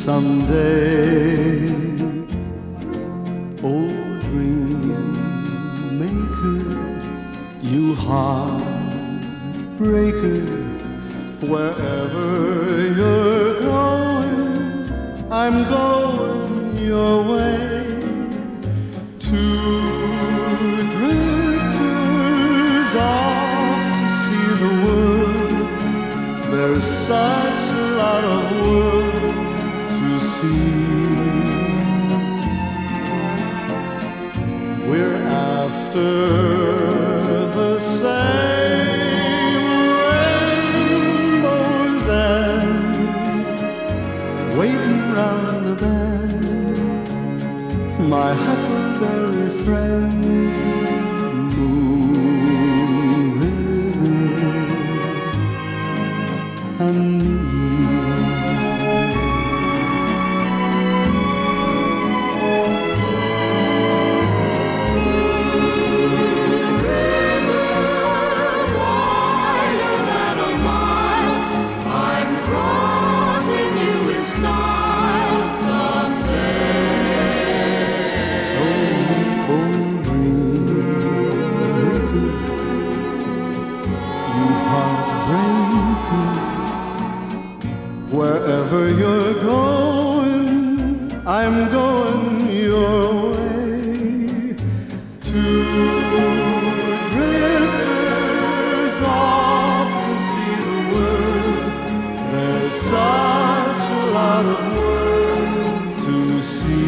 someday. Oh, dream maker, you heartbreaker, wherever you're going, I'm going your way. Two drifters off to see the world. There's such a lot of world to see. We're after the same rainbows and waiting round the bend, my huckleberry friend, Moon River and me. Wherever you're going, I'm going your way. Two drifters off to see the world. There's such a lot of world to see.